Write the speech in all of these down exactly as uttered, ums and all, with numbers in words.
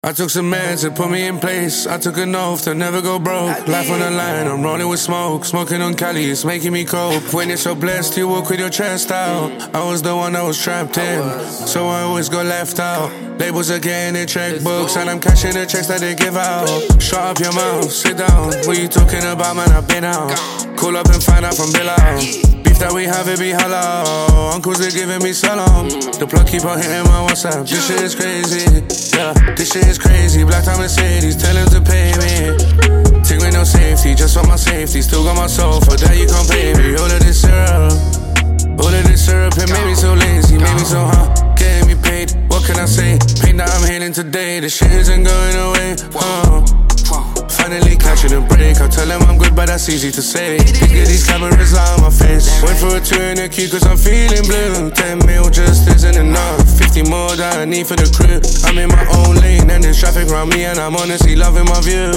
I took some meds that put me in place. I took an oath to never go broke. Life on the line, I'm rolling with smoke. Smoking on Cali, it's making me cope. When you're so blessed, you walk with your chest out. I was the one that was trapped in, so I always got left out. Labels are getting their checkbooks, and I'm cashing the checks that they give out. Shut up your mouth, sit down. What you talking about, man? I've been out. Call up and find out from Bill out. Beef that we have, it be halal. Uncles, they giving me salam. The plug keep on hitting my WhatsApp. This shit is crazy, yeah. This shit is crazy. Black time Mercedes, tell him to pay me. Take with no safety, just for my safety. Still got my soul, for that you can't pay me. All of this syrup, all of this syrup, it made me so lazy, made me so hot, getting me paid. What can I say? Pain that I'm healing today. The shit isn't going away. Uh. Finally catching a break. I tell them I'm good, but that's easy to say. They get these cameras out of my face. Went for a tour in the queue cause I'm feeling blue. Ten mil just isn't enough. Fifty more that I need for the crew. I'm in my own lane and there's traffic around me, and I'm honestly loving my view.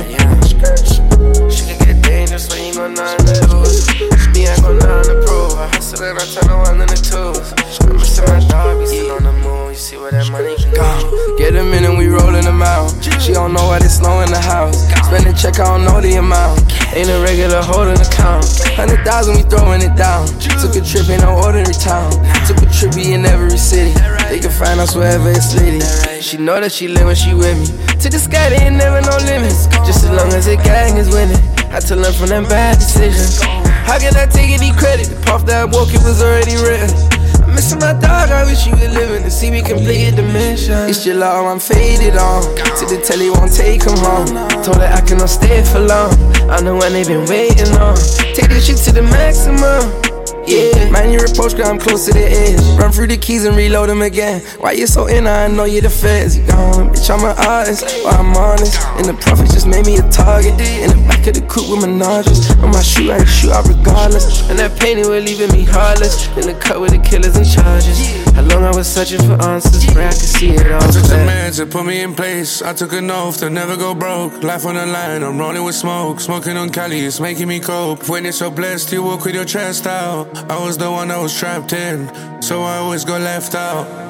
She can get dangerous when you go nine to lose. Me, I go nine to prove. I hustle and I turn the one and the twos. I'm missing my dog, we still on the moon. You see where that money can go. Get them in and we rolling them out. She don't know what it's slow in the house. Spend the check, I don't know the amount. Ain't a regular holding account. Hundred thousand, we throwing it down. Took a trip in no ordinary town. Took a trip in every city. They can find us wherever it's litty. She know that she live when she with me. To the sky, there ain't never no limits. Just as long as the gang is winning. Had to learn from them bad decisions. How can I take any credit? The path that I walk, it was already written. I'm missing my dog, I wish you were living to see me complete the mission. It's your love, I'm faded on. To the telly, won't take him home. Told her I cannot stay for long. I know when they've been waiting on. Take this shit to the maximum. Yeah, man, your approach, girl, I'm close to the edge. Run through the keys and reload them again. Why you so in, I know you're the feds. You gone, bitch, I'm an artist, well, I'm honest. And the prophet just made me a target. In the back of the coupe with my nostrils. On my shoe, I ain't shoot out regardless. And that painting was leaving me heartless. In the cut with the killers and charges. How long I was searching for answers, pray I could see it all. I took the meds that put me in place. I took an oath to never go broke. Life on the line, I'm rolling with smoke. Smoking on Cali, it's making me cope. When you're so blessed, you walk with your chest out. I was the one that was trapped in, so I always got left out.